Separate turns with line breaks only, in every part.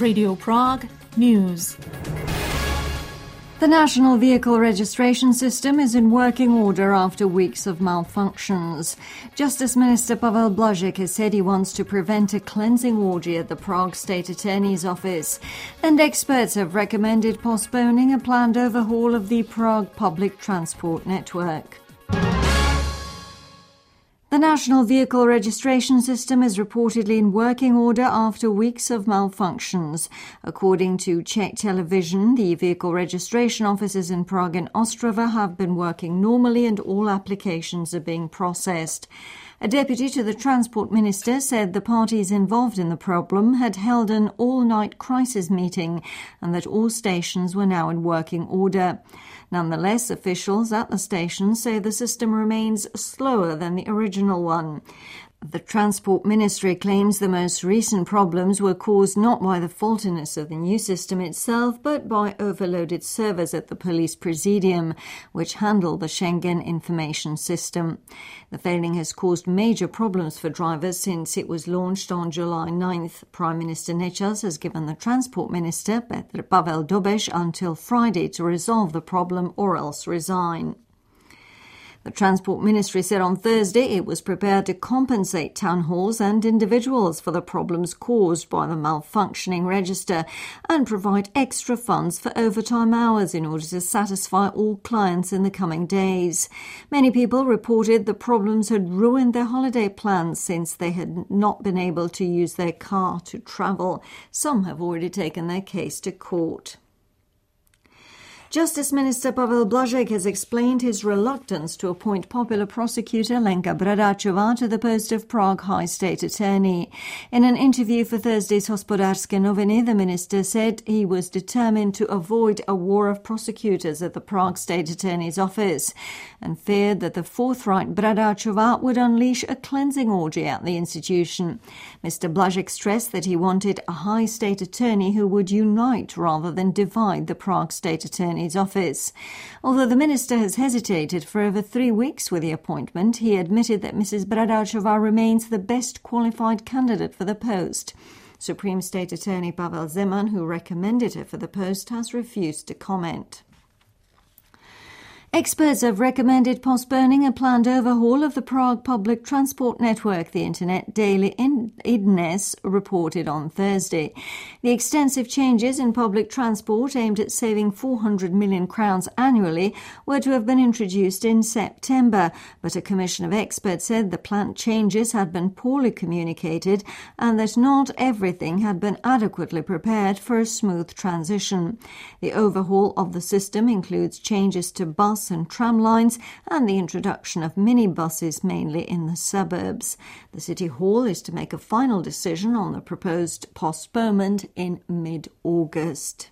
Radio Prague News.
The National Vehicle Registration System is in working order after weeks of malfunctions. Justice Minister Pavel Blažek has said he wants to prevent a cleansing orgy at the Prague State Attorney's Office, and experts have recommended postponing a planned overhaul of the Prague public transport network. The National Vehicle Registration System is reportedly in working order after weeks of malfunctions. According to Czech television, the vehicle registration offices in Prague and Ostrava have been working normally and all applications are being processed. A deputy to the Transport Minister said the parties involved in the problem had held an all-night crisis meeting and that all stations were now in working order. Nonetheless, officials at the station say the system remains slower than the original one. The Transport Ministry claims the most recent problems were caused not by the faultiness of the new system itself, but by overloaded servers at the police presidium, which handle the Schengen information system. The failing has caused major problems for drivers since it was launched on July 9th. Prime Minister Nečas has given the Transport Minister, Pavel Dobeš, until Friday to resolve the problem or else resign. The Transport Ministry said on Thursday it was prepared to compensate town halls and individuals for the problems caused by the malfunctioning register and provide extra funds for overtime hours in order to satisfy all clients in the coming days. Many people reported the problems had ruined their holiday plans since they had not been able to use their car to travel. Some have already taken their case to court. Justice Minister Pavel Blažek has explained his reluctance to appoint popular prosecutor Lenka Bradáčová to the post of Prague High State Attorney. In an interview for Thursday's Hospodářské noviny, the minister said he was determined to avoid a war of prosecutors at the Prague State Attorney's office and feared that the forthright Bradáčová would unleash a cleansing orgy at the institution. Mr. Blažek stressed that he wanted a high state attorney who would unite rather than divide the Prague State Attorney's office. Although the minister has hesitated for over 3 weeks with the appointment, he admitted that Mrs. Bradáčová remains the best qualified candidate for the post. Supreme State Attorney Pavel Zeman, who recommended her for the post, has refused to comment. Experts have recommended postponing a planned overhaul of the Prague public transport network, the internet daily iDnes reported on Thursday. The extensive changes in public transport aimed at saving 400 million crowns annually were to have been introduced in September, but a commission of experts said the planned changes had been poorly communicated and that not everything had been adequately prepared for a smooth transition. The overhaul of the system includes changes to bus and tram lines and the introduction of minibuses mainly in the suburbs. The City Hall is to make a final decision on the proposed postponement in mid-August.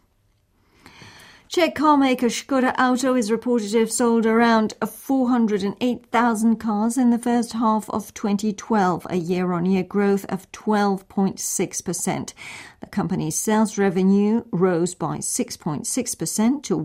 Czech carmaker Škoda Auto is reported to have sold around 408,000 cars in the first half of 2012, a year-on-year growth of 12.6%. The company's sales revenue rose by 6.6% to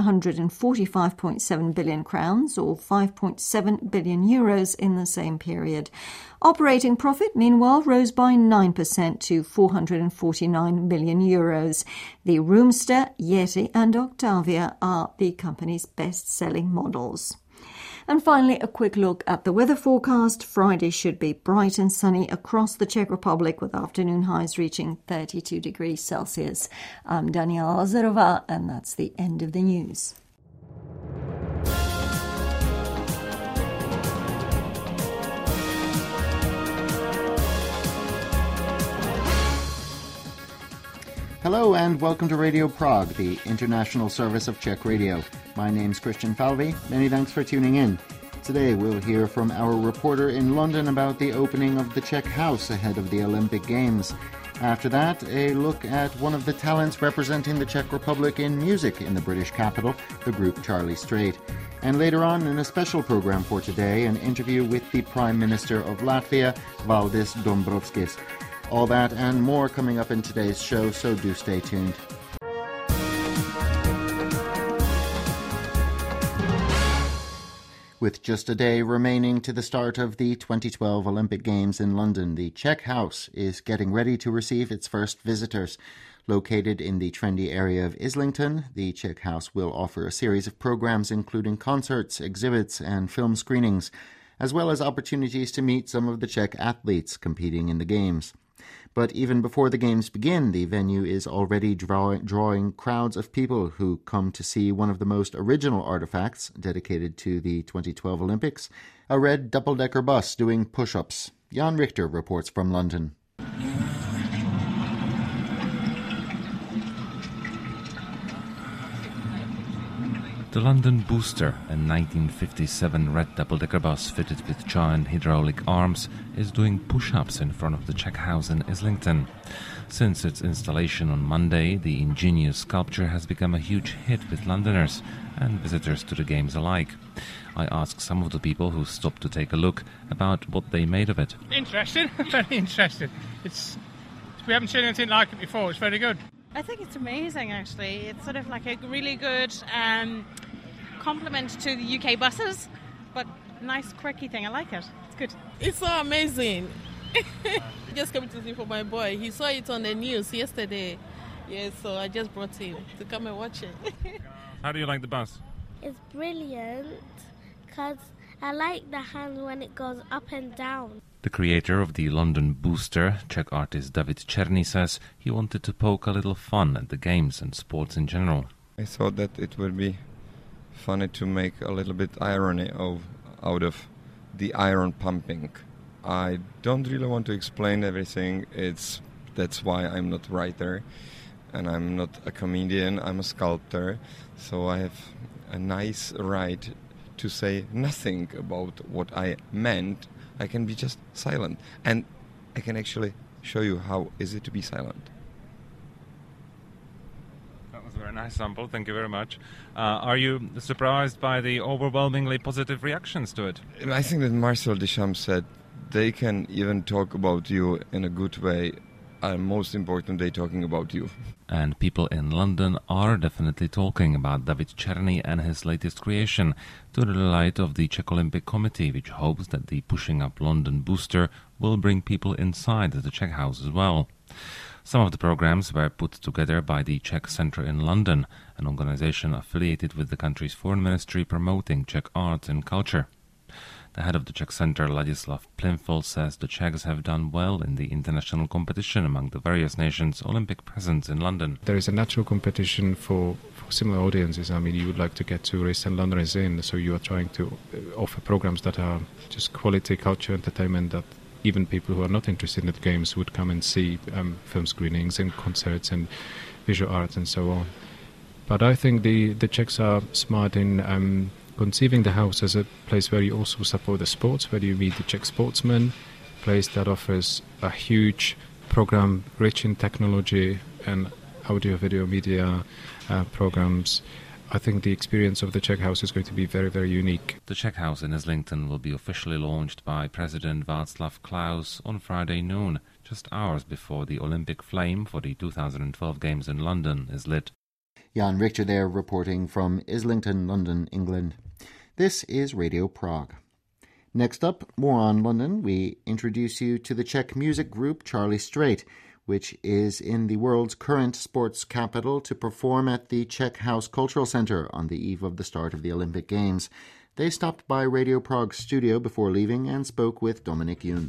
145.7 billion crowns, or 5.7 billion euros in the same period. Operating profit, meanwhile, rose by 9% to 449 million euros. The Roomster, Yeti and Octavia are the company's best-selling models. And finally, a quick look at the weather forecast. Friday should be bright and sunny across the Czech Republic with afternoon highs reaching 32 degrees Celsius. I'm Daniela Lazarová, and that's the end of the news.
Hello and welcome to Radio Prague, the international service of Czech Radio. My name's Christian Falvey. Many thanks for tuning in. Today we'll hear from our reporter in London about the opening of the Czech House ahead of the Olympic Games. After that, a look at one of the talents representing the Czech Republic in music in the British capital, the group Charlie Straight. And later on, in a special program for today, an interview with the Prime Minister of Latvia, Valdis Dombrovskis. All that and more coming up in today's show, so do stay tuned. With just a day remaining to the start of the 2012 Olympic Games in London, the Czech House is getting ready to receive its first visitors. Located in the trendy area of Islington, the Czech House will offer a series of programs including concerts, exhibits, and film screenings, as well as opportunities to meet some of the Czech athletes competing in the Games. But even before the Games begin, the venue is already drawing crowds of people who come to see one of the most original artifacts dedicated to the 2012 Olympics, a red double-decker bus doing push-ups. Jan Richter reports from London.
The London Booster, a 1957 red double-decker bus fitted with giant hydraulic arms, is doing push-ups in front of the Czech House in Islington. Since its installation on Monday, the ingenious sculpture has become a huge hit with Londoners and visitors to the Games alike. I asked some of the people who stopped to take a look about what they made of it.
Interesting, very interesting. We haven't seen anything like it before. It's very good.
I think it's amazing, actually. It's sort of like a really good compliment to the UK buses, but nice, quirky thing. I like it. It's good.
It's so amazing. I just came to see for my boy. He saw it on the news yesterday. Yeah, so I just brought him to come and watch it.
How do you like the bus?
It's brilliant because I like the hand when it goes up and down.
The creator of the London Booster, Czech artist David Černý, says he wanted to poke a little fun at the Games and sports in general.
I thought that it would be funny to make a little bit irony out of the iron pumping. I don't really want to explain everything. That's why I'm not a writer and I'm not a comedian. I'm a sculptor, so I have a nice right to say nothing about what I meant. I can be just silent, and I can actually show you how is it to be silent.
That was a very nice sample, thank you very much. Are you surprised by the overwhelmingly positive reactions to it?
I think that Marcel Deschamps said they can even talk about you in a good way, and most important, they're talking about you.
And people in London are definitely talking about David Černý and his latest creation, to the delight of the Czech Olympic Committee, which hopes that the Pushing Up London Booster will bring people inside the Czech House as well. Some of the programs were put together by the Czech Centre in London, an organisation affiliated with the country's foreign ministry promoting Czech art and culture. The head of the Czech Centre, Ladislav Plimfel, says the Czechs have done well in the international competition among the various nations' Olympic presence in London.
There is a natural competition for similar audiences. I mean, you would like to get tourists and Londoners in, so you are trying to offer programs that are just quality culture, entertainment, that even people who are not interested in the Games would come and see, film screenings and concerts and visual arts and so on. But I think the Czechs are smart in conceiving the house as a place where you also support the sports, where you meet the Czech sportsmen, a place that offers a huge program rich in technology and audio, video, media programs. I think the experience of the Czech House is going to be very, very unique.
The Czech House in Islington will be officially launched by President Václav Klaus on Friday noon, just hours before the Olympic flame for the 2012 Games in London is lit.
Jan Richter there reporting from Islington, London, England. This is Radio Prague. Next up, more on London, we introduce you to the Czech music group Charlie Straight, which is in the world's current sports capital to perform at the Czech House Cultural Centre on the eve of the start of the Olympic Games. They stopped by Radio Prague's studio before leaving and spoke with Dominik Jun.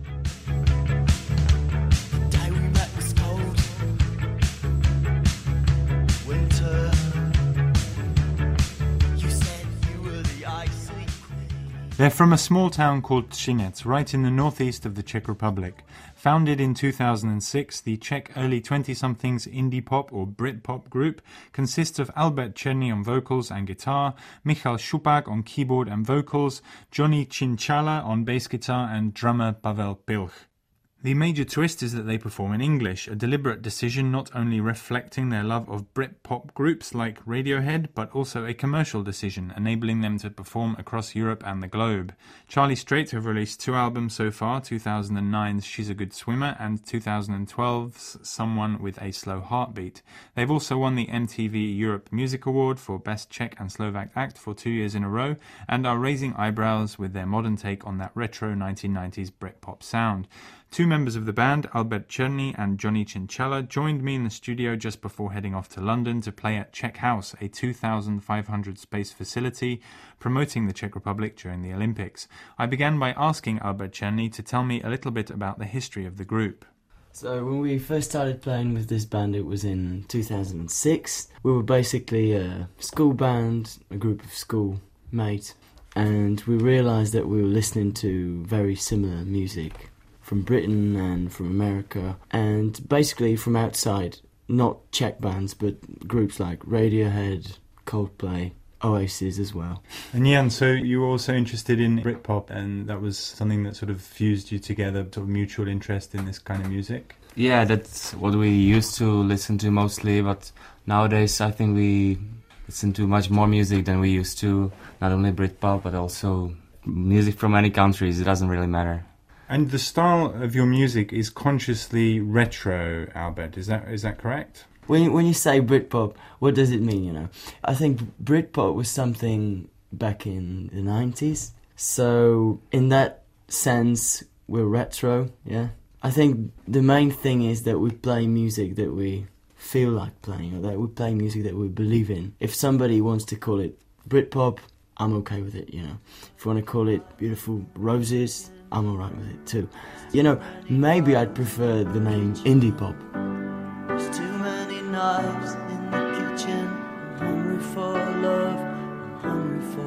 They're from a small town called Třinec, right in the northeast of the Czech Republic. Founded in 2006, the Czech early 20-somethings indie pop or Brit-pop group consists of Albert Černý on vocals and guitar, Michal Šupak on keyboard and vocals, Johnny Cinchala on bass guitar and drummer Pavel Pilch. The major twist is that they perform in English, a deliberate decision not only reflecting their love of Brit-pop groups like Radiohead, but also a commercial decision, enabling them to perform across Europe and the globe. Charlie Straight have released 2 albums so far, 2009's She's a Good Swimmer and 2012's Someone with a Slow Heartbeat. They've also won the MTV Europe Music Award for Best Czech and Slovak Act for 2 years in a row, and are raising eyebrows with their modern take on that retro 1990s Britpop sound. Two members of the band, Albert Cherny and Johnny Cinchala, joined me in the studio just before heading off to London to play at Czech House, a 2,500 space facility promoting the Czech Republic during the Olympics. I began by asking Albert Cherny to tell me a little bit about the history of the group.
So when we first started playing with this band, it was in 2006. We were basically a school band, a group of schoolmates, and we realised that we were listening to very similar music from Britain and from America, and basically from outside, not Czech bands, but groups like Radiohead, Coldplay, Oasis as well.
And Jan, so you were also interested in Britpop, and that was something that sort of fused you together, sort of mutual interest in this kind of music?
Yeah, that's what we used to listen to mostly, but nowadays I think we listen to much more music than we used to, not only Britpop, but also music from many countries. It doesn't really matter.
And the style of your music is consciously retro, Albert, is that correct?
When you say Britpop, what does it mean, you know? I think Britpop was something back in the 90s. So in that sense, we're retro, yeah? I think the main thing is that we play music that we feel like playing, or that we play music that we believe in. If somebody wants to call it Britpop, I'm okay with it, you know? If you want to call it Beautiful Roses, I'm alright with it too. You know, maybe I'd prefer the name Indie Pop.
There's too many knives in the kitchen. I'm hungry for love. I'm hungry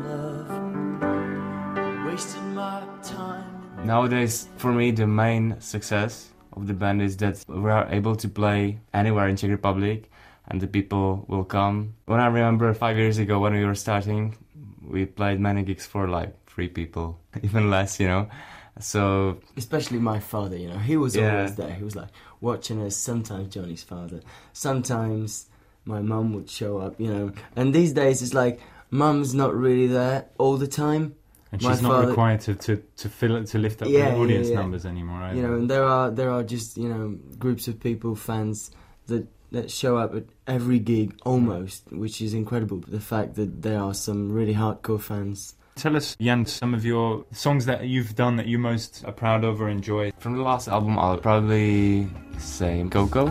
for love. Wasted my time.
Nowadays, for me, the main success of the band is that we are able to play anywhere in Czech Republic and the people will come. When I remember 5 years ago when we were starting, we played many gigs for like 3 people, even less, you know. So
especially my father, you know, he was always there. He was like watching us. Sometimes Johnny's father, sometimes my mum would show up, you know. And these days it's like mum's not really there all the time,
and she's not required to lift up the audience numbers anymore either.
You know, and there are just, you know, groups of people, fans that show up at every gig almost, which is incredible. The fact that there are some really hardcore fans.
Tell us, Jan, some of your songs that you've done that you most are proud of or enjoy.
From the last album, I'll probably say Coco.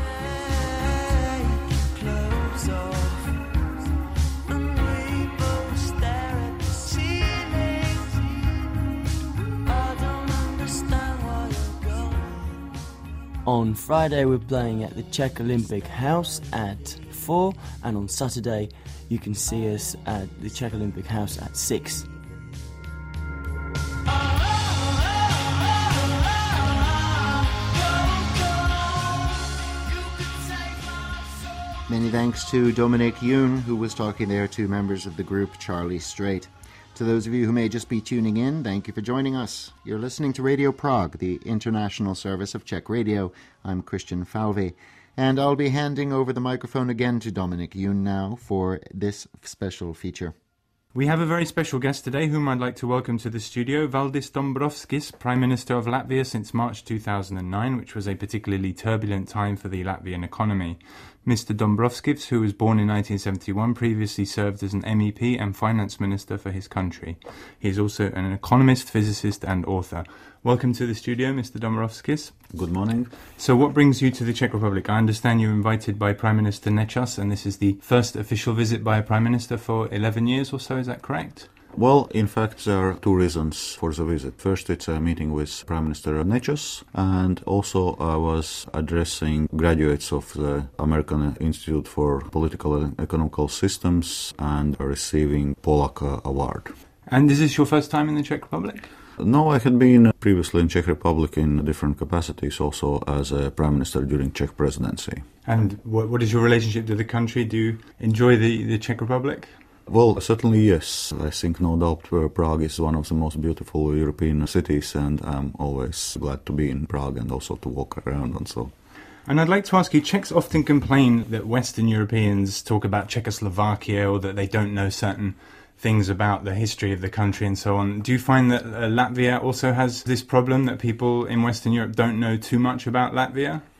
On Friday we're playing at the Czech Olympic House at 4, and on Saturday you can see us at the Czech Olympic House at 6.
Many thanks to Dominic Yoon, who was talking there to members of the group Charlie Straight. To those of you who may just be tuning in, thank you for joining us. You're listening to Radio Prague, the international service of Czech Radio. I'm Christian Falvey, and I'll be handing over the microphone again to Dominic Yoon now for this special feature.
We have a very special guest today whom I'd like to welcome to the studio, Valdis Dombrovskis, Prime Minister of Latvia since March 2009, which was a particularly turbulent time for the Latvian economy. Mr. Dombrovskis, who was born in 1971, previously served as an MEP and finance minister for his country. He is also an economist, physicist and author. Welcome to the studio, Mr. Dombrovskis.
Good morning.
So what brings you to the Czech Republic? I understand you were invited by Prime Minister Nečas, and this is the first official visit by a Prime Minister for 11 years or so, is that correct?
Well, in fact, there are 2 reasons for the visit. First, it's a meeting with Prime Minister Nečas, and also I was addressing graduates of the American Institute for Political and Economical Systems and receiving Polak Award.
And is this your first time in the Czech Republic?
No, I had been previously in Czech Republic in different capacities, also as a Prime Minister during Czech presidency.
And what is your relationship to the country? Do you enjoy the Czech Republic?
Well, certainly yes. I think no doubt Prague is one of the most beautiful European cities, and I'm always glad to be in Prague and also to walk around and so.
And I'd like to ask you, Czechs often complain that Western Europeans talk about Czechoslovakia or that they don't know certain things about the history of the country and so on. Do you find that Latvia also has this problem, that people in Western Europe don't know too much about Latvia?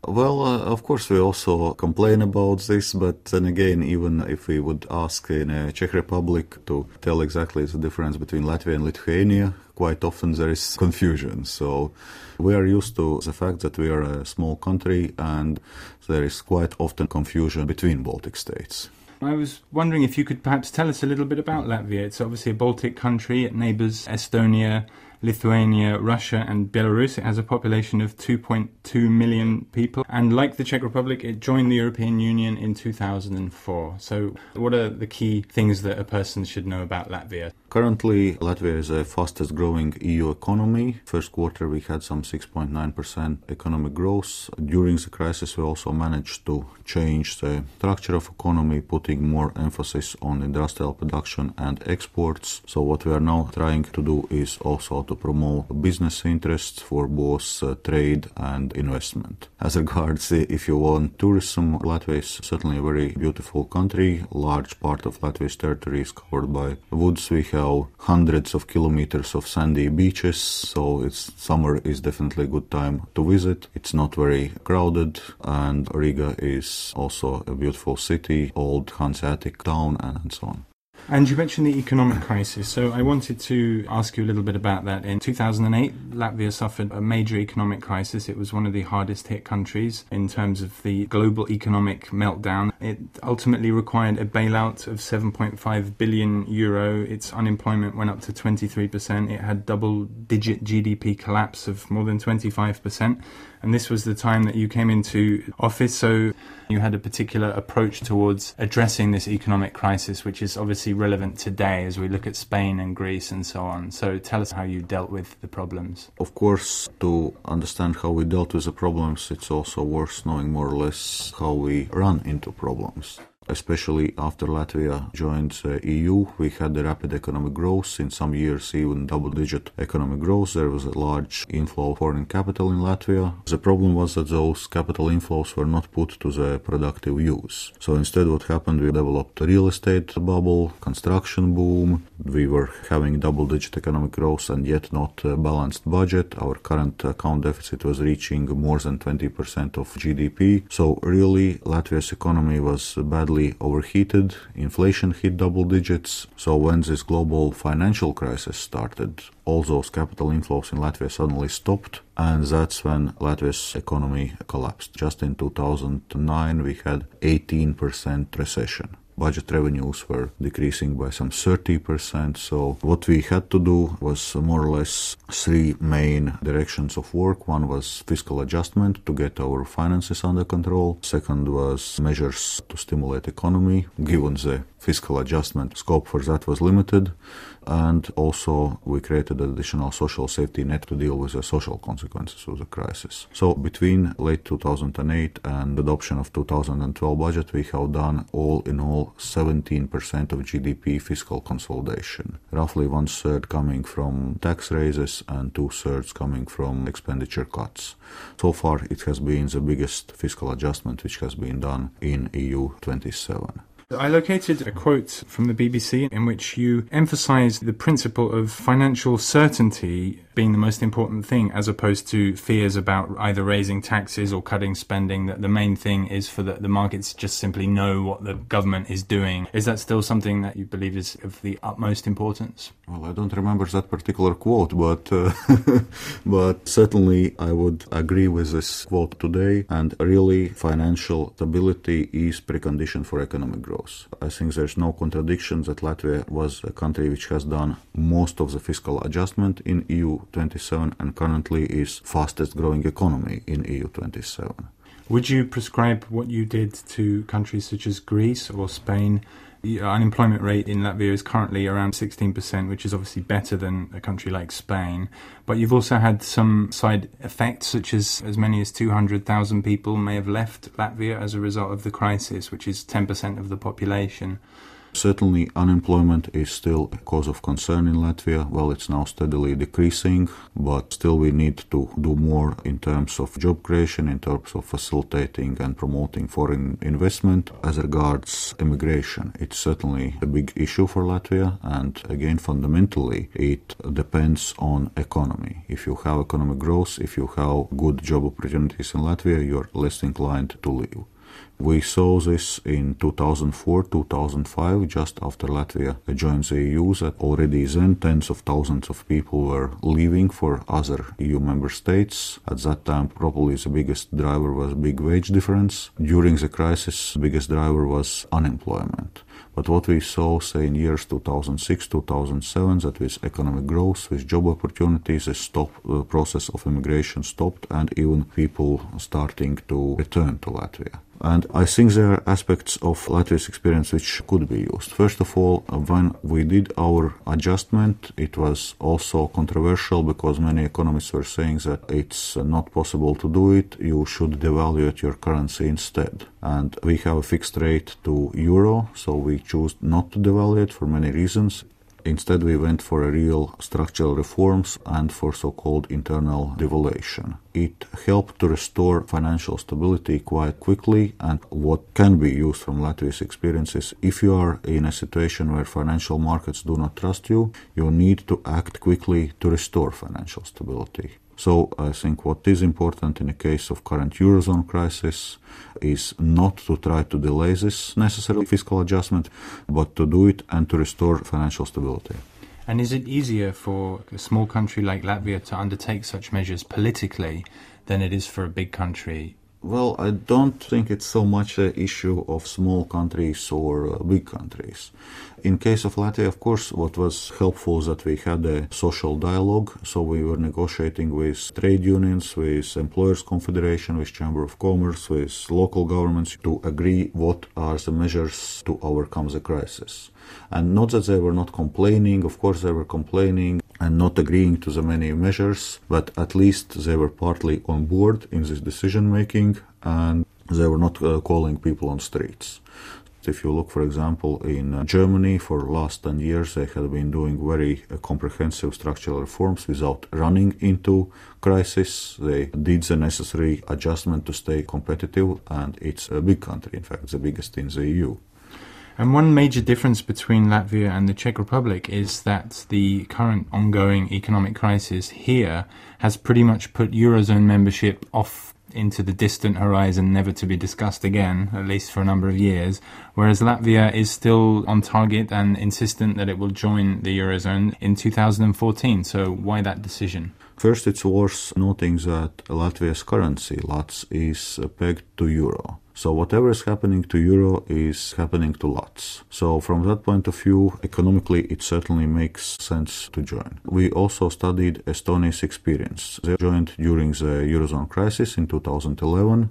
Well, of course, we also complain about this, but then again, even if we would ask in Czech Republic to tell exactly the difference between Latvia and Lithuania, quite often there is confusion. So we are used to the fact that we are a small country and there is quite often confusion between Baltic states.
I was wondering if you could perhaps tell us a little bit about Latvia. It's obviously a Baltic country. It neighbours Estonia, Lithuania, Russia and Belarus. It has a population of 2.2 million people. And like the Czech Republic, it joined the European Union in 2004. So what are the key things that a person should know about Latvia?
Currently, Latvia is the fastest growing EU economy. First quarter, we had some 6.9% economic growth. During the crisis, we also managed to change the structure of economy, putting more emphasis on industrial production and exports. So what we are now trying to do is also to promote business interests for both trade and investment. As regards, if you want tourism, Latvia is certainly a very beautiful country. Large part of Latvia's territory is covered by woods. We have hundreds of kilometers of sandy beaches, so summer is definitely a good time to visit. It's not very crowded, and Riga is also a beautiful city, old Hanseatic town, and so on.
And you mentioned the economic crisis, so I wanted to ask you a little bit about that. In 2008, Latvia suffered a major economic crisis. It was one of the hardest hit countries in terms of the global economic meltdown. It ultimately required a bailout of 7.5 billion euro. Its unemployment went up to 23%. It had double-digit GDP collapse of more than 25%. And this was the time that you came into office, so you had a particular approach towards addressing this economic crisis, which is obviously relevant today as we look at Spain and Greece and so on. So tell us how you dealt with the problems.
Of course, to understand how we dealt with the problems, it's also worth knowing more or less how we run into problems. Especially after Latvia joined the EU, we had a rapid economic growth. In some years, even double-digit economic growth. There was a large inflow of foreign capital in Latvia. The problem was that those capital inflows were not put to the productive use. So instead, what happened, we developed a real estate bubble, construction boom. We were having double-digit economic growth and yet not a balanced budget. Our current account deficit was reaching more than 20% of GDP. So really, Latvia's economy was badly overheated, inflation hit double digits. So when this global financial crisis started, all those capital inflows in Latvia suddenly stopped, and that's when Latvia's economy collapsed. Just in 2009, we had 18% recession. Budget revenues were decreasing by some 30%. So what we had to do was more or less three main directions of work. One was fiscal adjustment to get our finances under control. Second was measures to stimulate economy, given the fiscal adjustment scope for that was limited. And also we created an additional social safety net to deal with the social consequences of the crisis. So between late 2008 and the adoption of 2012 budget, we have done all in all 17% of GDP fiscal consolidation. Roughly 1/3 coming from tax raises and 2/3 coming from expenditure cuts. So far it has been the biggest fiscal adjustment which has been done in EU 27.
I located a quote from the BBC in which you emphasise the principle of financial certainty being the most important thing, as opposed to fears about either raising taxes or cutting spending, that the main thing is for the markets just simply know what the government is doing. Is that still something that you believe is of the utmost importance?
Well, I don't remember that particular quote, but but certainly I would agree with this quote today. And really, financial stability is precondition for economic growth. I think there's no contradiction that Latvia was a country which has done most of the fiscal adjustment in EU 27 and currently is fastest growing economy in EU 27.
Would you prescribe what you did to countries such as Greece or Spain? The unemployment rate in Latvia is currently around 16%, which is obviously better than a country like Spain. But you've also had some side effects, such as many as 200,000 people may have left Latvia as a result of the crisis, which is 10% of the population.
Certainly, unemployment is still a cause of concern in Latvia. Well, it's now steadily decreasing, but still we need to do more in terms of job creation, in terms of facilitating and promoting foreign investment. As regards immigration, it's certainly a big issue for Latvia, and again, fundamentally, it depends on economy. If you have economic growth, if you have good job opportunities in Latvia, you're less inclined to leave. We saw this in 2004-2005, just after Latvia joined the EU, that already then tens of thousands of people were leaving for other EU member states. At that time, probably the biggest driver was big wage difference. During the crisis, the biggest driver was unemployment. But what we saw, say, in years 2006-2007, that with economic growth, with job opportunities, the process of immigration stopped, and even people starting to return to Latvia. And I think there are aspects of Latvia's experience which could be used. First of all, when we did our adjustment, it was also controversial because many economists were saying that it's not possible to do it. You should devalue your currency instead. And we have a fixed rate to euro, so we choose not to devalue it for many reasons. Instead, we went for a real structural reforms and for so-called internal devaluation. It helped to restore financial stability quite quickly, and what can be used from Latvia's experiences, if you are in a situation where financial markets do not trust you, you need to act quickly to restore financial stability. So I think what is important in the case of current Eurozone crisis is not to try to delay this necessary fiscal adjustment, but to do it and to restore financial stability.
And is it easier for a small country like Latvia to undertake such measures politically than it is for a big country?
Well, I don't think it's so much an issue of small countries or big countries. In case of Latvia, of course, what was helpful is that we had a social dialogue, so we were negotiating with trade unions, with Employers' Confederation, with Chamber of Commerce, with local governments to agree what are the measures to overcome the crisis. And not that they were not complaining, of course they were complaining and not agreeing to the many measures, but at least they were partly on board in this decision making and they were not calling people on streets. If you look, for example, in Germany, for the last 10 years, they have been doing very comprehensive structural reforms without running into crisis. They did the necessary adjustment to stay competitive, and it's a big country, in fact, the biggest in the EU.
And one major difference between Latvia and the Czech Republic is that the current ongoing economic crisis here has pretty much put Eurozone membership off into the distant horizon, never to be discussed again, at least for a number of years, whereas Latvia is still on target and insistent that it will join the Eurozone in 2014. So why that decision?
First, it's worth noting that Latvia's currency, Lats, is pegged to euro. So whatever is happening to euro is happening to Lats. So from that point of view, economically, it certainly makes sense to join. We also studied Estonia's experience. They joined during the Eurozone crisis in 2011.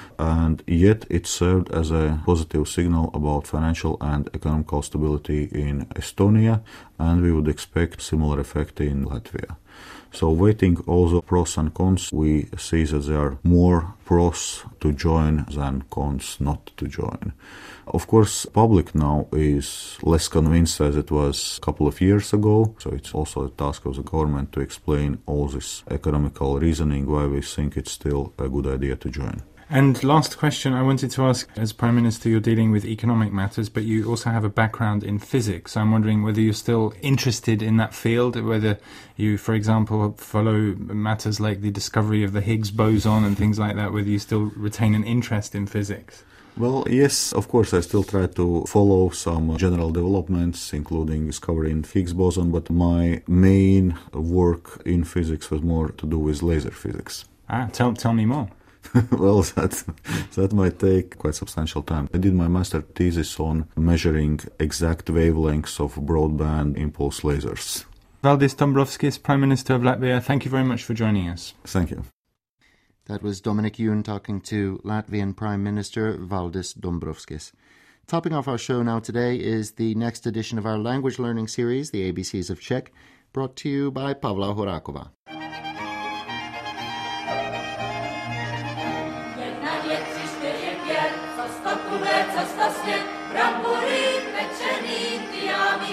And yet it served as a positive signal about financial and economical stability in Estonia, and we would expect similar effect in Latvia. So weighting all the pros and cons, we see that there are more pros to join than cons not to join. Of course, public now is less convinced as it was a couple of years ago, so it's also a task of the government to explain all this economical reasoning why we think it's still a good idea to join.
And last question I wanted to ask, as Prime Minister, you're dealing with economic matters, but you also have a background in physics. I'm wondering whether you're still interested in that field, whether you, for example, follow matters like the discovery of the Higgs boson and things like that, whether you still retain an interest in physics.
Well, yes, of course, I still try to follow some general developments, including discovering Higgs boson, but my main work in physics was more to do with laser physics.
Tell me more.
Well, that might take quite substantial time. I did my master thesis on measuring exact wavelengths of broadband impulse lasers.
Valdis Dombrovskis, Prime Minister of Latvia, thank you very much for joining us.
Thank you.
That was Dominic Yoon talking to Latvian Prime Minister Valdis Dombrovskis. Topping off our show now today is the next edition of our language learning series, The ABCs of Czech, brought to you by Pavla Horáková.
Brambory pečený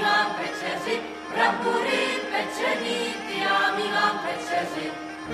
mám večeři, brambory pečený, ty já mi mám večeři.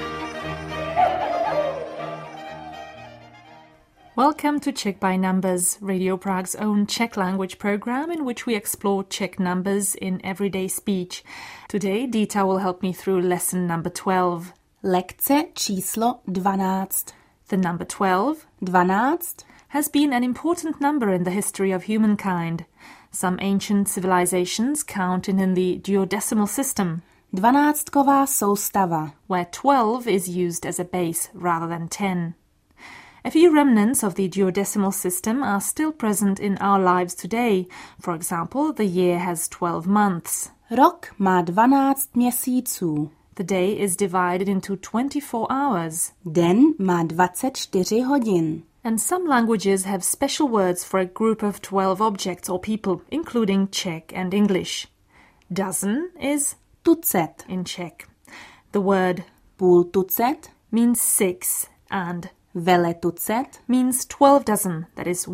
Welcome to Czech by Numbers, Radio Prague's own Czech language program in which we explore Czech numbers in everyday speech. Today, Dita will help me through lesson number 12.
Lekce číslo 12.
The number 12,
12,
has been an important number in the history of humankind. Some ancient civilizations count it in the duodecimal system,
12ková soustava,
where 12 is used as a base rather than 10. A few remnants of the duodecimal system are still present in our lives today. For example, the year has 12 months.
Rok má 12 měsíců.
The day is divided into 24 hours.
Den má 24 hodin.
And some languages have special words for a group of 12 objects or people, including Czech and English. Dozen is
tucet
in Czech. The word
půl tucet
means 6 and
veletucet
means 12 dozen, that is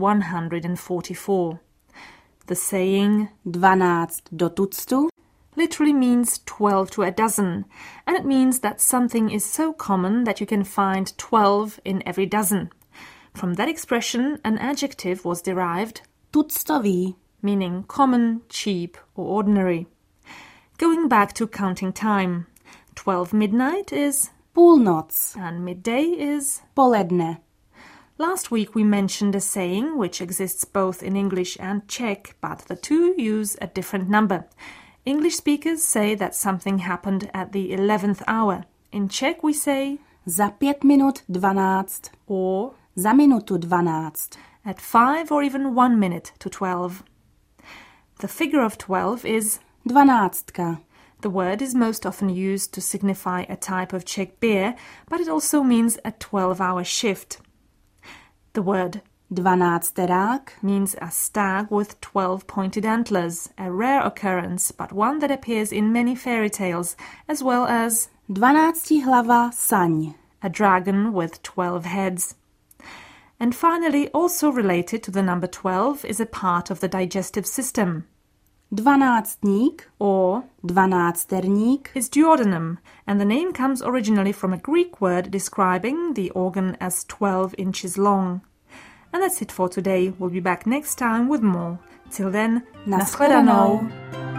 144. The saying
12 do tuctu
literally means 12 to a dozen, and it means that something is so common that you can find 12 in every dozen. From that expression, an adjective was derived,
tuctový,
meaning common, cheap, or ordinary. Going back to counting time, 12 midnight is
půlnoc,
and midday is
poledne.
Last week we mentioned a saying which exists both in English and Czech, but the two use a different number. English speakers say that something happened at the 11th hour. In Czech we say
za 5 minut 12
or
za minutu 12
at 5 or even 1 minute to 12. The figure of 12 is
12.
The word is most often used to signify a type of Czech beer, but it also means a 12-hour shift. The word
12terák
means a stag with 12 pointed antlers, a rare occurrence, but one that appears in many fairy tales, as well as
12hlava saň,
a dragon with 12 heads. And finally, also related to the number 12 is a part of the digestive system.
Dvanáctník
or
dvanácterník
is duodenum, and the name comes originally from a Greek word describing the organ as 12 inches long. And that's it for today. We'll be back next time with more. Till then, nashledanou.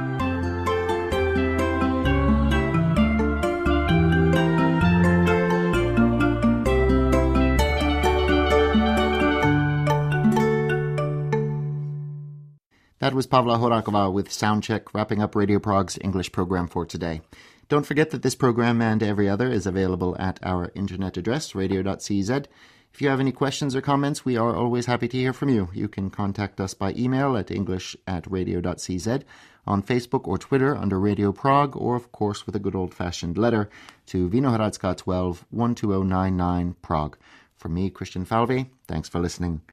That was Pavla Horakova with Soundcheck, wrapping up Radio Prague's English program for today. Don't forget that this program and every other is available at our internet address, radio.cz. If you have any questions or comments, we are always happy to hear from you. You can contact us by email at english@radio.cz, on Facebook or Twitter under Radio Prague, or of course with a good old-fashioned letter to Vinohradska 12, 12099, Prague. From me, Christian Falvey, thanks for listening.